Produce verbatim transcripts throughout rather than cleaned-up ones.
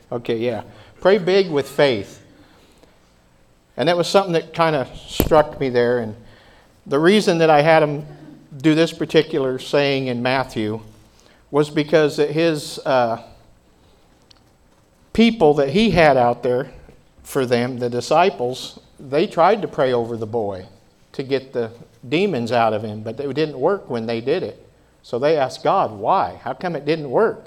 Okay, yeah. Pray big with faith. And that was something that kind of struck me there. And the reason that I had him do this particular saying in Matthew was because that his uh, people that he had out there for them, the disciples, they tried to pray over the boy to get the demons out of him, but it didn't work when they did it. So they asked God, why? How come it didn't work?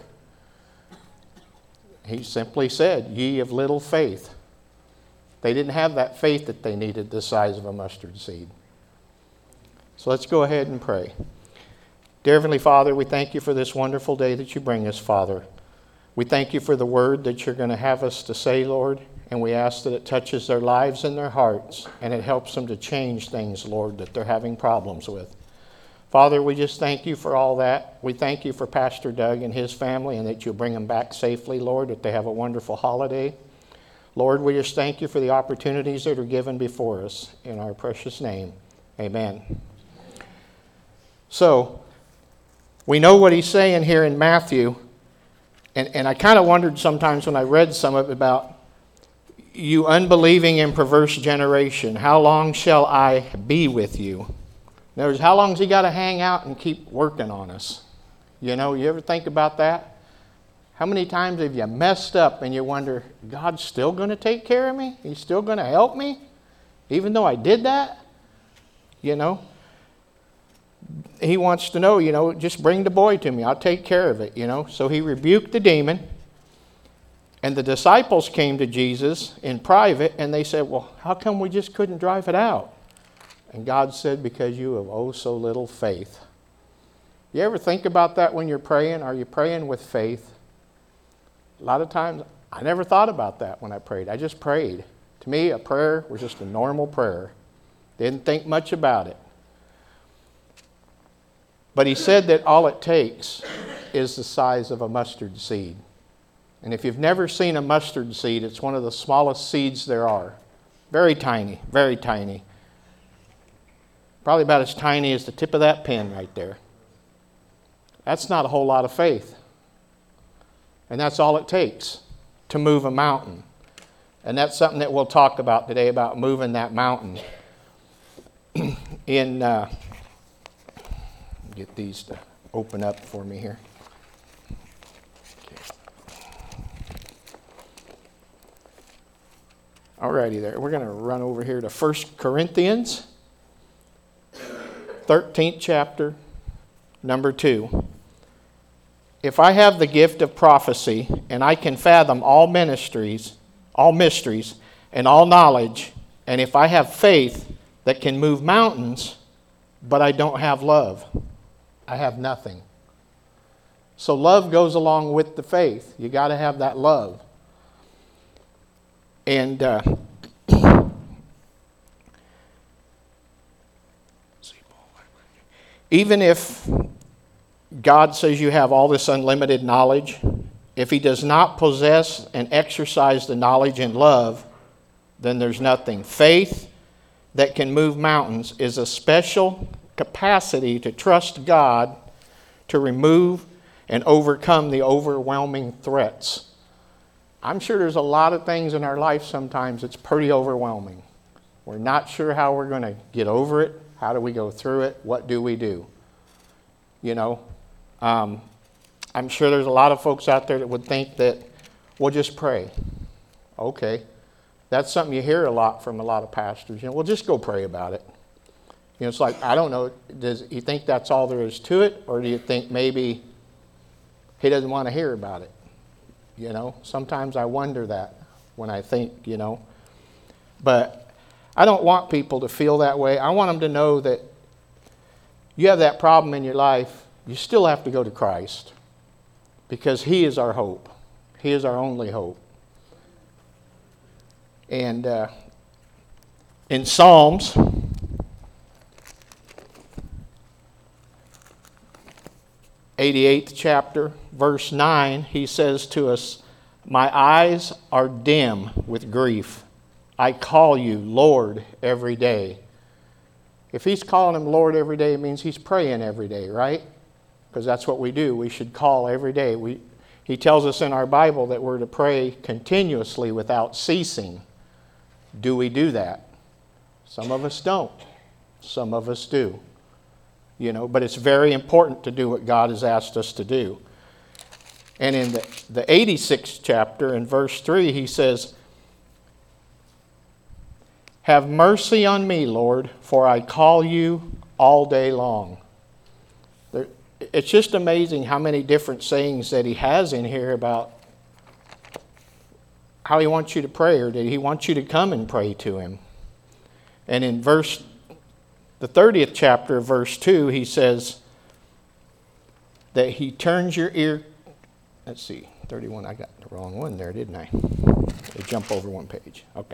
He simply said, ye of little faith. They didn't have that faith that they needed the size of a mustard seed. So let's go ahead and pray. Dear Heavenly Father, we thank you for this wonderful day that you bring us, Father. We thank you for the word that you're going to have us to say, Lord, and we ask that it touches their lives and their hearts, and it helps them to change things, Lord, that they're having problems with. Father, we just thank you for all that. We thank you for Pastor Doug and his family, and that you'll bring them back safely, Lord, that they have a wonderful holiday. Lord, we just thank you for the opportunities that are given before us. In our precious name, amen. So, we know what he's saying here in Matthew, and, and I kind of wondered sometimes when I read some of it about, you unbelieving and perverse generation, how long shall I be with you? In other words, how long has he got to hang out and keep working on us? You know, you ever think about that? How many times have you messed up and you wonder, God's still going to take care of me? He's still going to help me? Even though I did that? You know? He wants to know, you know, just bring the boy to me. I'll take care of it, you know. So he rebuked the demon. And the disciples came to Jesus in private and they said, well, how come we just couldn't drive it out? And God said, because you have oh so little faith. You ever think about that when you're praying? Are you praying with faith? A lot of times, I never thought about that when I prayed. I just prayed. To me, a prayer was just a normal prayer. Didn't think much about it. But he said that all it takes is the size of a mustard seed. And if you've never seen a mustard seed, it's one of the smallest seeds there are. Very tiny, very tiny. Probably about as tiny as the tip of that pen right there. That's not a whole lot of faith. And that's all it takes to move a mountain. And that's something that we'll talk about today, about moving that mountain. In uh, get these to open up for me here. Alrighty there. We're going to run over here to First Corinthians, thirteenth chapter, number two. If I have the gift of prophecy, and I can fathom all ministries, all mysteries, and all knowledge, and if I have faith that can move mountains, but I don't have love, I have nothing. So love goes along with the faith. You got to have that love. And uh, even if God says you have all this unlimited knowledge, if he does not possess and exercise the knowledge and love, then there's nothing. Faith that can move mountains is a special capacity to trust God to remove and overcome the overwhelming threats. I'm sure there's a lot of things in our life sometimes that's pretty overwhelming. We're not sure how we're going to get over it. How do we go through it? What do we do? You know, um, I'm sure there's a lot of folks out there that would think that, well, just pray. Okay. That's something you hear a lot from a lot of pastors. You know, well, just go pray about it. You know, it's like, I don't know, does you think that's all there is to it? Or do you think maybe he doesn't want to hear about it? You know, sometimes I wonder that when I think, you know. But I don't want people to feel that way. I want them to know that you have that problem in your life, you still have to go to Christ. Because he is our hope. He is our only hope. And uh, in Psalms, eighty-eighth chapter, verse nine, he says to us, my eyes are dim with grief. I call you Lord every day. If he's calling him Lord every day, it means he's praying every day, right? Because that's what we do. We should call every day. We, He tells us in our Bible that we're to pray continuously without ceasing. Do we do that? Some of us don't. Some of us do. You know, but it's very important to do what God has asked us to do. And in the, the eighty-sixth chapter, in verse three, he says, "Have mercy on me, Lord, for I call you all day long." There, it's just amazing how many different sayings that he has in here about how he wants you to pray, or that he wants you to come and pray to him. And in verse, the thirtieth chapter of verse two, he says that he turns your ear. Let's see, thirty-one, I got the wrong one there, didn't I? I jump over one page. Okay.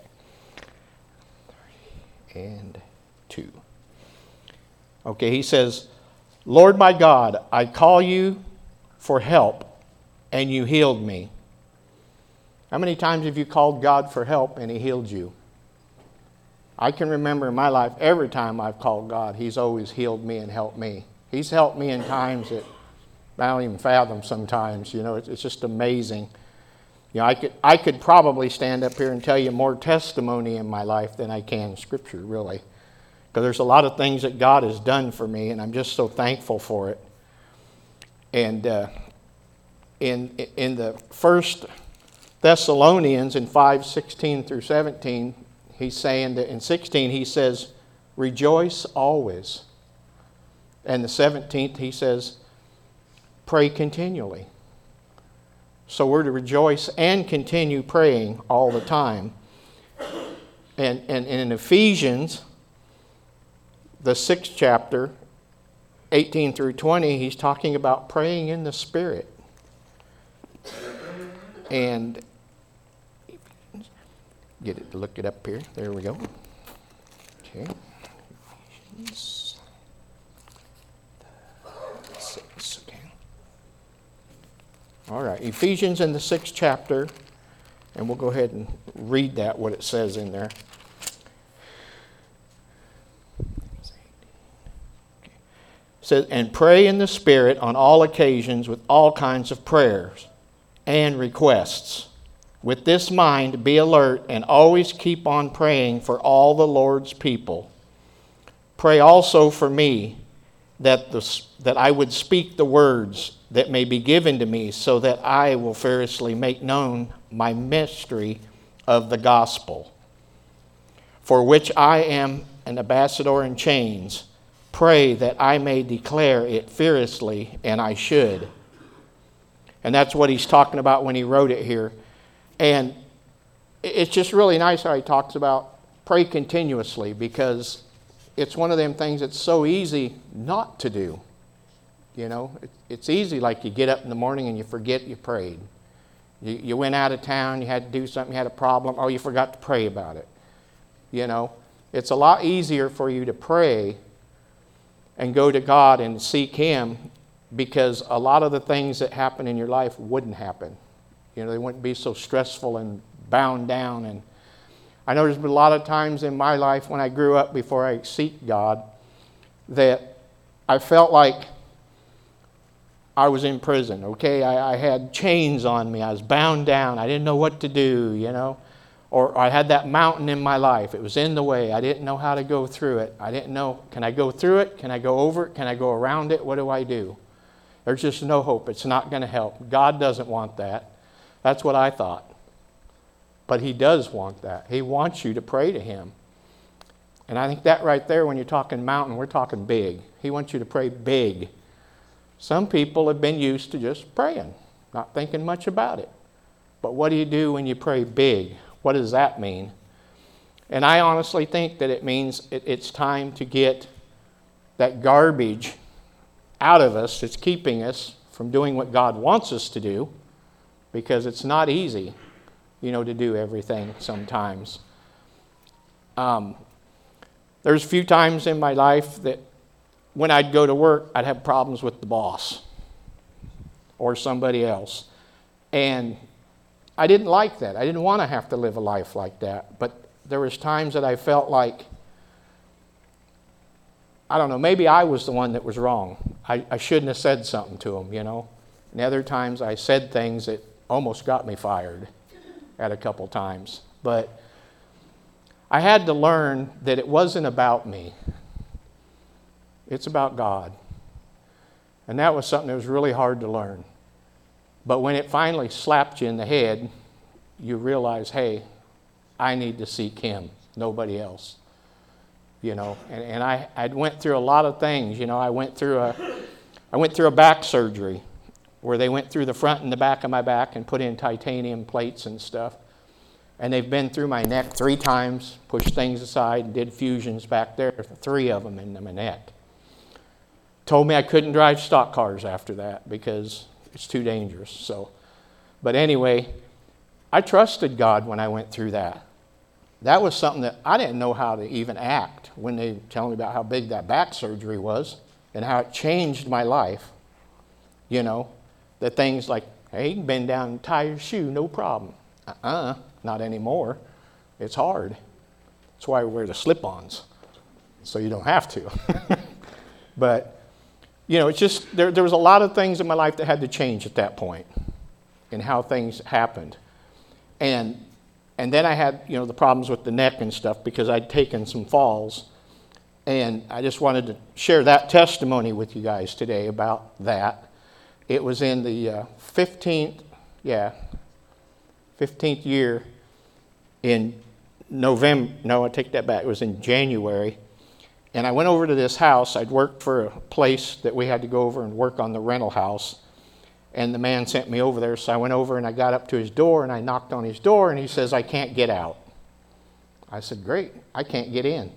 And two. Okay, he says, "Lord my God, I call you for help, and you healed me." How many times have you called God for help and he healed you? I can remember in my life, every time I've called God, he's always healed me and helped me. He's helped me in times that I don't even fathom sometimes. You know, it's, it's just amazing. You know, I could, I could probably stand up here and tell you more testimony in my life than I can Scripture, really. Because there's a lot of things that God has done for me, and I'm just so thankful for it. And uh, in, in the First Thessalonians in five sixteen through seventeen, he's saying that in sixteen, he says, "Rejoice always." And the seventeenth, he says, "Pray continually." So we're to rejoice and continue praying all the time. And, and, and in Ephesians, the sixth chapter, eighteen through twenty, he's talking about praying in the Spirit. And get it, look it up here. There we go. Okay. Ephesians six. Okay. All right. Ephesians in the sixth chapter, and we'll go ahead and read that, what it says in there. It says, "And pray in the Spirit on all occasions with all kinds of prayers and requests. With this mind, be alert and always keep on praying for all the Lord's people. Pray also for me that, the, that I would speak the words that may be given to me, so that I will fearlessly make known my mystery of the gospel, for which I am an ambassador in chains. Pray that I may declare it fearlessly, and I should." And that's what he's talking about when he wrote it here. And it's just really nice how he talks about pray continuously, because it's one of them things that's so easy not to do. You know, it's easy, like you get up in the morning and you forget you prayed. You, you went out of town, you had to do something, you had a problem, oh, you forgot to pray about it. You know, it's a lot easier for you to pray and go to God and seek Him, because a lot of the things that happen in your life wouldn't happen. You know, they wouldn't be so stressful and bound down. And I know there's been a lot of times in my life when I grew up, before I seek God, that I felt like I was in prison, okay? I, I had chains on me. I was bound down. I didn't know what to do, you know? Or I had that mountain in my life. It was in the way. I didn't know how to go through it. I didn't know, can I go through it? Can I go over it? Can I go around it? What do I do? There's just no hope. It's not going to help. God doesn't want that. That's what I thought. But He does want that. He wants you to pray to Him. And I think that right there, when you're talking mountain, we're talking big. He wants you to pray big. Some people have been used to just praying, not thinking much about it. But what do you do when you pray big? What does that mean? And I honestly think that it means it, it's time to get that garbage out of us that's keeping us from doing what God wants us to do, because it's not easy, you know, to do everything sometimes. Um, there's a few times in my life that when I'd go to work, I'd have problems with the boss or somebody else. And I didn't like that. I didn't want to have to live a life like that. But there was times that I felt like, I don't know, maybe I was the one that was wrong. I, I shouldn't have said something to him, you know. And other times I said things that almost got me fired at a couple times. But I had to learn that it wasn't about me. It's about God. And that was something that was really hard to learn. But when it finally slapped you in the head, you realize, hey, I need to seek Him, nobody else. You know, and, and I I went through a lot of things. You know, I went through a I went through a back surgery where they went through the front and the back of my back and put in titanium plates and stuff. And they've been through my neck three times, pushed things aside, and did fusions back there, three of them in my neck. Told me I couldn't drive stock cars after that because it's too dangerous. So, but anyway, I trusted God when I went through that. That was something that I didn't know how to even act when they tell me about how big that back surgery was and how it changed my life. You know, the things like, hey, you can bend down and tie your shoe, no problem. Uh-uh, not anymore. It's hard. That's why we wear the slip-ons, so you don't have to. But, you know, it's just, there, there was a lot of things in my life that had to change at that point and how things happened. And And then I had, you know, the problems with the neck and stuff because I'd taken some falls. And I just wanted to share that testimony with you guys today about that. It was in the uh, fifteenth, yeah, fifteenth year in November. No, I take that back. It was in January. And I went over to this house. I'd worked for a place that we had to go over and work on the rental house. And the man sent me over there, so I went over and I got up to his door and I knocked on his door and he says, I can't get out. I said, great, I can't get in.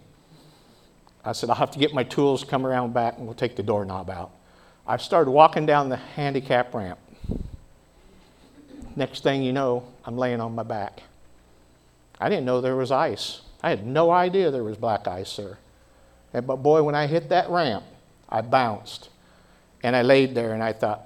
I said, I'll have to get my tools, come around back, and we'll take the doorknob out. I started walking down the handicap ramp. Next thing you know, I'm laying on my back. I didn't know there was ice. I had no idea there was black ice there. And, but boy, when I hit that ramp, I bounced. And I laid there and I thought,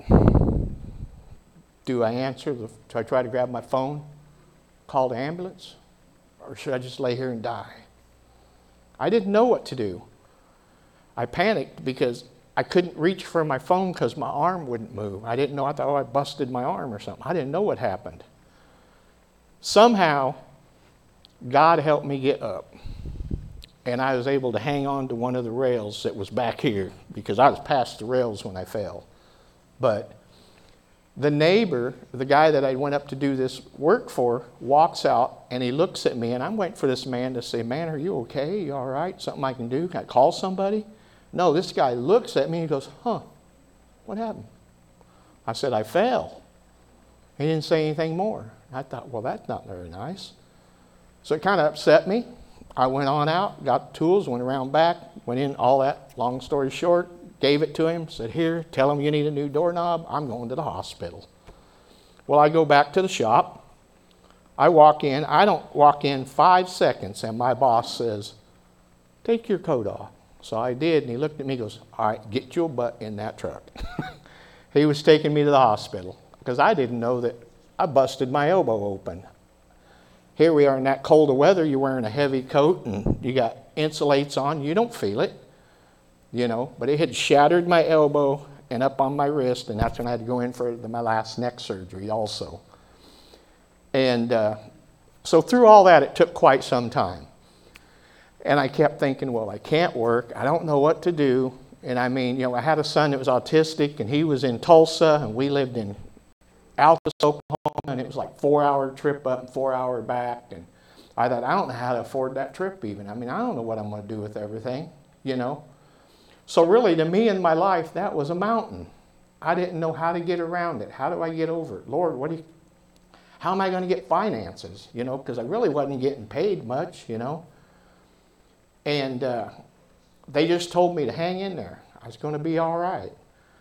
do I answer? The, do I try to grab my phone, call the ambulance, or should I just lay here and die? I didn't know what to do. I panicked because I couldn't reach for my phone because my arm wouldn't move. I didn't know. I thought, oh, I busted my arm or something. I didn't know what happened. Somehow, God helped me get up, and I was able to hang on to one of the rails that was back here because I was past the rails when I fell. But the neighbor, the guy that I went up to do this work for, walks out and he looks at me, and I'm waiting for this man to say, man, are you okay? You all right? Something I can do? Can I call somebody? No, this guy looks at me and he goes, huh, what happened? I said, I fell. He didn't say anything more. I thought, well, that's not very nice. So it kind of upset me. I went on out, got the tools, went around back, went in, all that, long story short, gave it to him, said, here, tell him you need a new doorknob. I'm going to the hospital. Well, I go back to the shop. I walk in. I don't walk in five seconds, and my boss says, take your coat off. So I did, and he looked at me and goes, all right, get your butt in that truck. He was taking me to the hospital because I didn't know that I busted my elbow open. Here we are in that colder weather. You're wearing a heavy coat, and you got insulates on. You don't feel it. You know, but it had shattered my elbow and up on my wrist, and that's when I had to go in for the, my last neck surgery also. And uh, so through all that, it took quite some time. And I kept thinking, well, I can't work. I don't know what to do. And I mean, you know, I had a son that was autistic, and he was in Tulsa, and we lived in Altus, Oklahoma, and it was like four-hour trip up and four-hour back. And I thought, I don't know how to afford that trip even. I mean, I don't know what I'm going to do with everything, you know. So really, to me in my life, that was a mountain. I didn't know how to get around it. How do I get over it? Lord, what do you, how am I going to get finances? You know, because I really wasn't getting paid much, you know. And uh, they just told me to hang in there. I was going to be all right.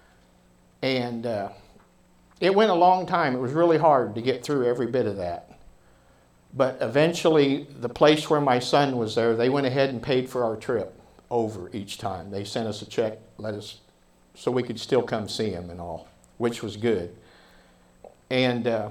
And uh, it went a long time. It was really hard to get through every bit of that. But eventually, the place where my son was there, they went ahead and paid for our trip over each time. They sent us a check, let us, so we could still come see him and all, which was good. And uh,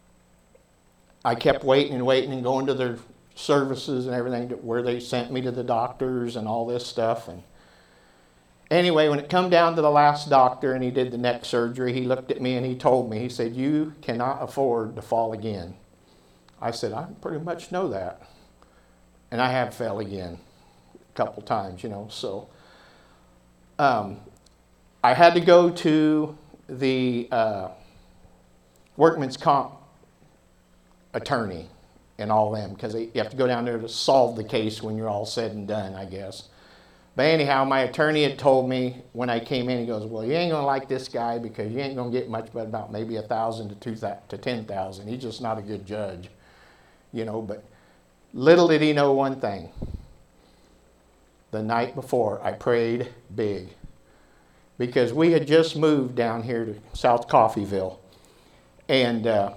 I kept waiting and waiting and going to their services and everything, where they sent me to the doctors and all this stuff. And Anyway, when it come down to the last doctor and he did the neck surgery, he looked at me and he told me, he said, you cannot afford to fall again. I said, I pretty much know that. And I have fell again a couple times, you know. So um, I had to go to the uh, workman's comp attorney and all them, because you have to go down there to solve the case when you're all said and done, I guess. But anyhow, my attorney had told me when I came in, he goes, well, you ain't going to like this guy because you ain't going to get much but about maybe a thousand to two to ten thousand. He's just not a good judge, you know. But little did he know one thing. The night before, I prayed big because we had just moved down here to South Coffeyville. And uh,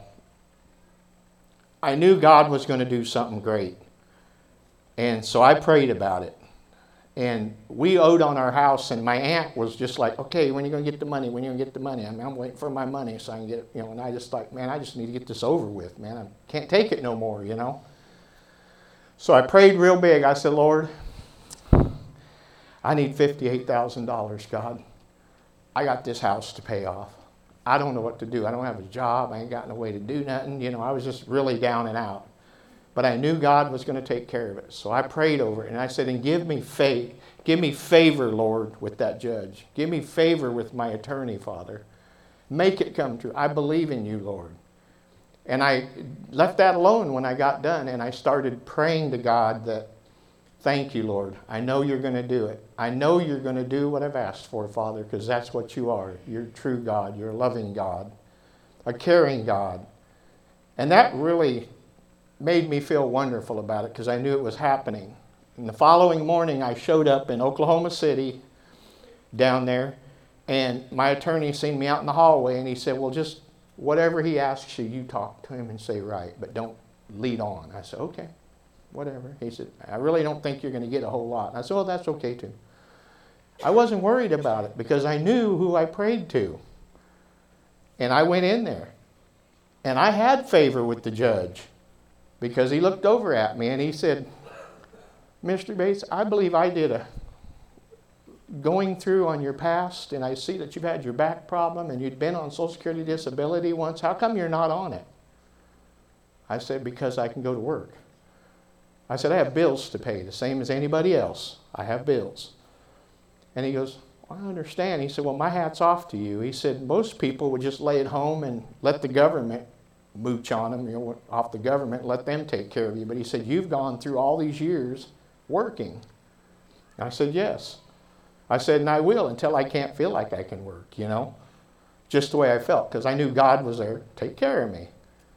I knew God was going to do something great. And so I prayed about it. And we owed on our house, and my aunt was just like, okay, when are you going to get the money? When are you going to get the money? I mean, I'm waiting for my money so I can get it, you know. And I just like, man, I just need to get this over with, man. I can't take it no more, you know. So I prayed real big. I said, Lord, I need fifty-eight thousand dollars, God. I got this house to pay off. I don't know what to do. I don't have a job. I ain't got no way to do nothing. You know, I was just really down and out. But I knew God was going to take care of it. So I prayed over it, and I said, and give me faith. Give me favor, Lord, with that judge. Give me favor with my attorney, Father. Make it come true. I believe in you, Lord. And I left that alone when I got done, and I started praying to God that, thank you, Lord. I know you're going to do it. I know you're going to do what I've asked for, Father, because that's what you are. You're a true God. You're a loving God, a caring God. And that really made me feel wonderful about it because I knew it was happening. And the following morning, I showed up in Oklahoma City down there, and my attorney seen me out in the hallway, and he said, well, just whatever he asks you, you talk to him and say right, but don't lead on. I said, okay, whatever. He said, I really don't think you're going to get a whole lot. And I said, well, that's okay too. I wasn't worried about it because I knew who I prayed to. And I went in there, and I had favor with the judge. Because he looked over at me and he said, Mister Bates, I believe I did a going through on your past, and I see that you've had your back problem and you'd been on Social Security disability once. How come you're not on it? I said, because I can go to work. I said, I have bills to pay, the same as anybody else. I have bills. And he goes, well, I understand. He said, well, my hat's off to you. He said, most people would just lay at home and let the government mooch on them, you know, off the government, let them take care of you. But he said, you've gone through all these years working. And I said, yes. I said, and I will until I can't feel like I can work, you know, just the way I felt, because I knew God was there to take care of me.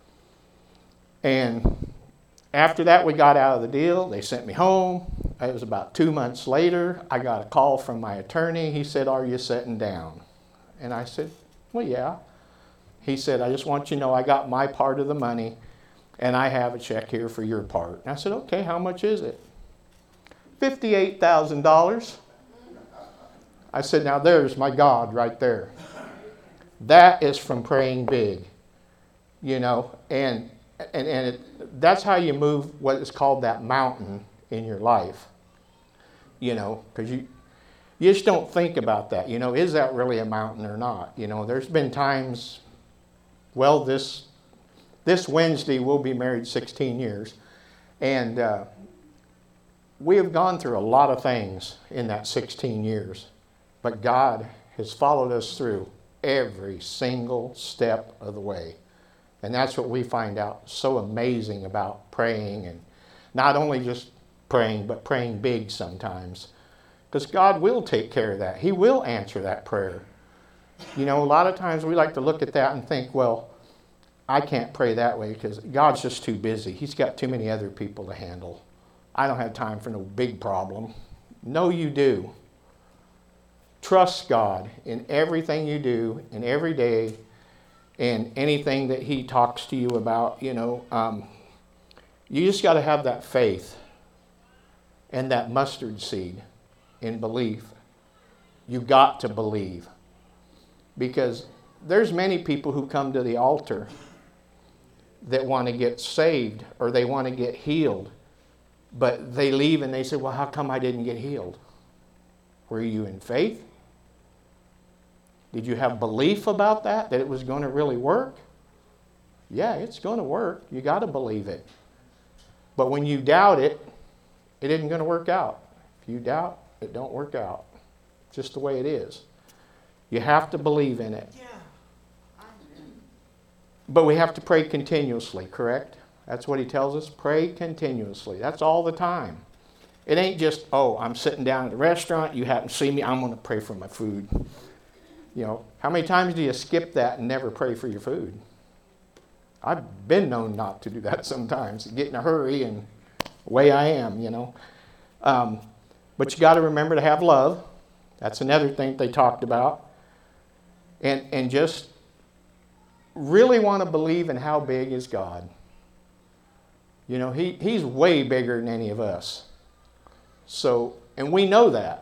And after that, we got out of the deal. They sent me home. It was about two months later. I got a call from my attorney. He said, are you sitting down? And I said, well, yeah. He said, I just want you to know I got my part of the money, and I have a check here for your part. And I said, okay, how much is it? fifty-eight thousand dollars. I said, now there's my God right there. That is from praying big, you know, and and, and it, that's how you move what is called that mountain in your life, you know, because you, you just don't think about that. You know, is that really a mountain or not? You know, there's been times, well, this this Wednesday we'll be married sixteen years, and uh, we have gone through a lot of things in that sixteen years, but God has followed us through every single step of the way. And that's what we find out so amazing about praying, and not only just praying, but praying big sometimes. Because God will take care of that. He will answer that prayer. You know, a lot of times we like to look at that and think, well, I can't pray that way because God's just too busy. He's got too many other people to handle. I don't have time for no big problem. No, you do. Trust God in everything you do, in every day, and anything that He talks to you about. You know, um, you just got to have that faith and that mustard seed in belief. You got to believe, because there's many people who come to the altar that want to get saved or they want to get healed, but they leave and they say, well, how come I didn't get healed? Were you in faith? Did you have belief about that, that it was going to really work? Yeah, it's going to work. You got to believe it. But when you doubt it, it isn't going to work out. If you doubt, it don't work out. It's just the way it is. You have to believe in it. But we have to pray continuously, correct? That's what he tells us. Pray continuously. That's all the time. It ain't just, oh, I'm sitting down at a restaurant, you happen to see me, I'm going to pray for my food. You know, how many times do you skip that and never pray for your food? I've been known not to do that sometimes. Get in a hurry and away I am, you know. Um, but you got to remember to have love. That's another thing they talked about. And, and just really want to believe in how big is God. You know, he, he's way bigger than any of us. So, and we know that.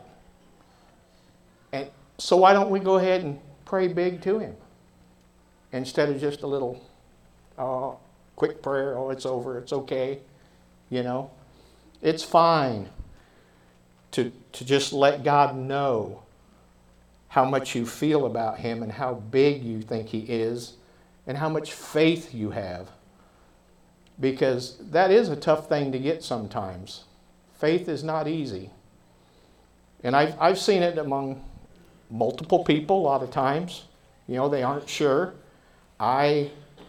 And so why don't we go ahead and pray big to him? Instead of just a little, oh, quick prayer, oh, it's over, it's okay. You know, it's fine to, to just let God know how much you feel about him and how big you think he is and how much faith you have. Because that is a tough thing to get sometimes. Faith is not easy. And I've, I've seen it among multiple people a lot of times. You know, they aren't sure. I,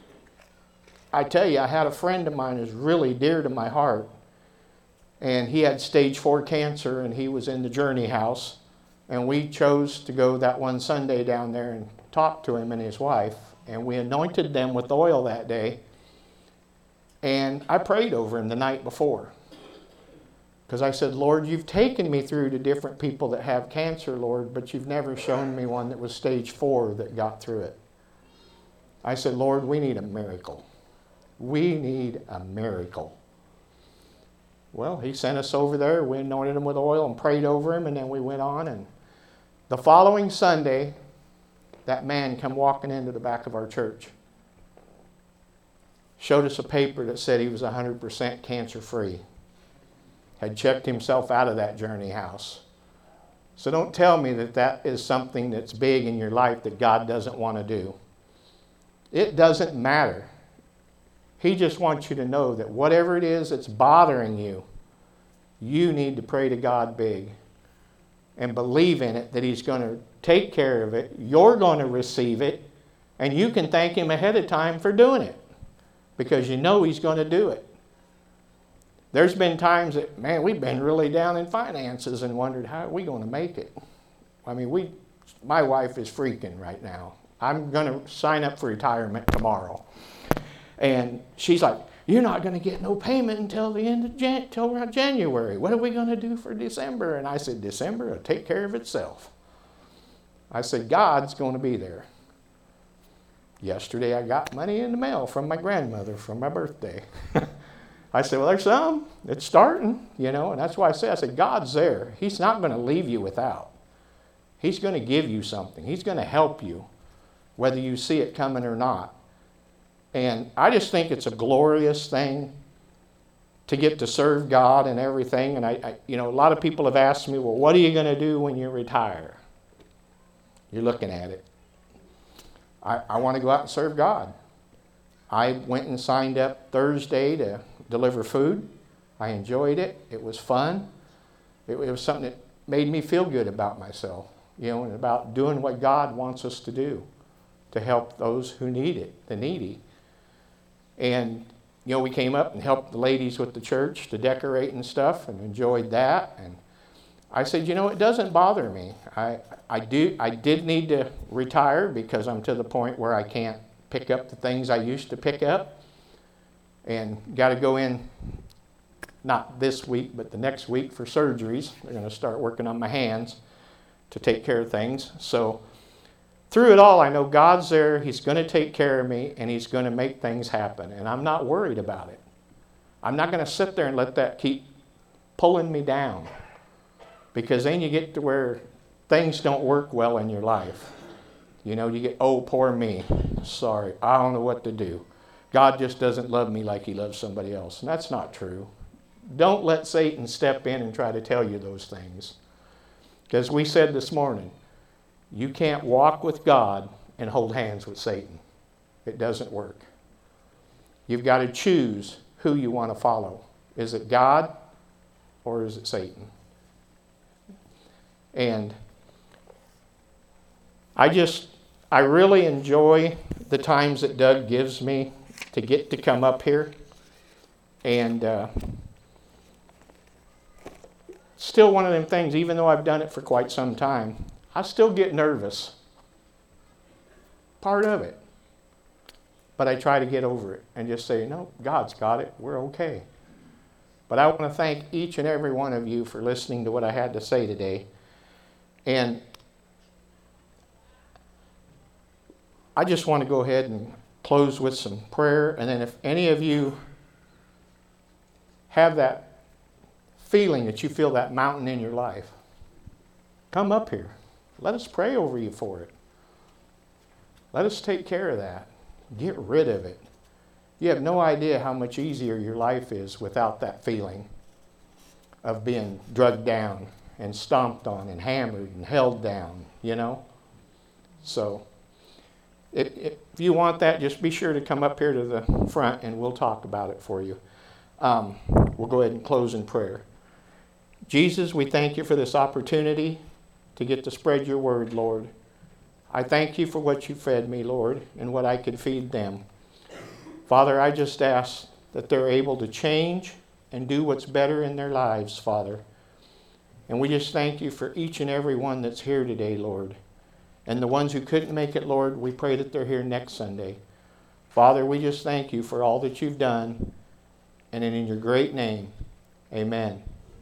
I tell you, I had a friend of mine who's really dear to my heart. And he had stage four cancer and he was in the Journey House. And we chose to go that one Sunday down there and talk to him and his wife. And we anointed them with oil that day. And I prayed over him the night before. Because I said, Lord, you've taken me through to different people that have cancer, Lord, but you've never shown me one that was stage four that got through it. I said, Lord, we need a miracle. We need a miracle. Well, he sent us over there. We anointed him with oil and prayed over him, and then we went on. And the following Sunday, that man come walking into the back of our church. Showed us a paper that said he was one hundred percent cancer-free. Had checked himself out of that Journey House. So don't tell me that that is something that's big in your life that God doesn't want to do. It doesn't matter. He just wants you to know that whatever it is that's bothering you, you need to pray to God big and believe in it that he's going to take care of it. You're going to receive it, and you can thank him ahead of time for doing it because you know he's going to do it. There's been times that, man, we've been really down in finances and wondered, how are we going to make it? I mean, we, my wife is freaking right now. I'm going to sign up for retirement tomorrow. And she's like, you're not going to get no payment until the end of Jan- till around January. What are we going to do for December? And I said, December will take care of itself. I said, God's going to be there. Yesterday I got money in the mail from my grandmother for my birthday. I said, well, there's some. It's starting, you know, and that's why I said, I said, God's there. He's not going to leave you without. He's going to give you something. He's going to help you, whether you see it coming or not. And I just think it's a glorious thing to get to serve God and everything. And I, I you know, a lot of people have asked me, well, what are you going to do when you retire? You're looking at it. I, I want to go out and serve God. I went and signed up Thursday to deliver food. I enjoyed it. It was fun. It, it was something that made me feel good about myself, you know, and about doing what God wants us to do to help those who need it, the needy. And, you know, we came up and helped the ladies with the church to decorate and stuff and enjoyed that. And I said, you know, it doesn't bother me. I, I, do, I did need to retire because I'm to the point where I can't pick up the things I used to pick up. And got to go in, not this week, but the next week for surgeries. They're going to start working on my hands to take care of things. So through it all, I know God's there. He's going to take care of me, and he's going to make things happen. And I'm not worried about it. I'm not going to sit there and let that keep pulling me down, because then you get to where things don't work well in your life. You know, you get, oh, poor me. Sorry, I don't know what to do. God just doesn't love me like he loves somebody else. And that's not true. Don't let Satan step in and try to tell you those things. Because we said this morning, You can't walk with God and hold hands with Satan. It doesn't work. You've got to choose who you want to follow. Is it God or is it Satan? And I just, I really enjoy the times that Doug gives me to get to come up here. And uh, still one of them things, even though I've done it for quite some time, I still get nervous. Part of it. But I try to get over it and just say, no, God's got it. We're okay. But I want to thank each and every one of you for listening to what I had to say today. And I just want to go ahead and close with some prayer. And then if any of you have that feeling that you feel that mountain in your life, come up here. Let us pray over you for it. Let us take care of that. Get rid of it. You have no idea how much easier your life is without that feeling of being drugged down and stomped on and hammered and held down, you know? So if, if you want that, just be sure to come up here to the front and we'll talk about it for you. Um, we'll go ahead and close in prayer. Jesus, we thank you for this opportunity to get to spread your word, Lord. I thank you for what you fed me, Lord, and what I could feed them. Father, I just ask that they're able to change and do what's better in their lives, Father. And we just thank you for each and every one that's here today, Lord. And the ones who couldn't make it, Lord, we pray that they're here next Sunday. Father, we just thank you for all that you've done. And in your great name, amen.